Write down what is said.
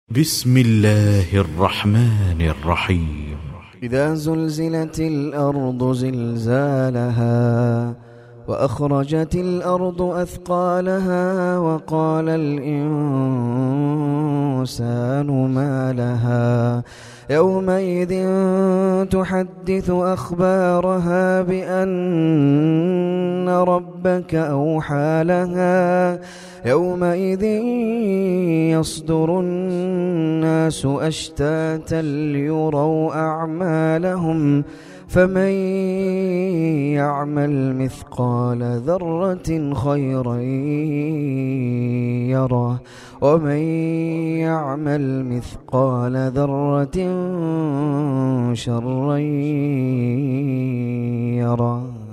بسم الله الرحمن الرحيم. إذا زلزلت الأرض زلزالها وأخرجت الأرض أثقالها وقال الإنسان ما لها يومئذ تحدث أخبارها بأن ربك أوحى لها يومئذ يصدر الناس أشتاتا ليروا أعمالهم فمن يعمل مثقال ذرة خيرا يره ومن يعمل مثقال ذرة شرا يره.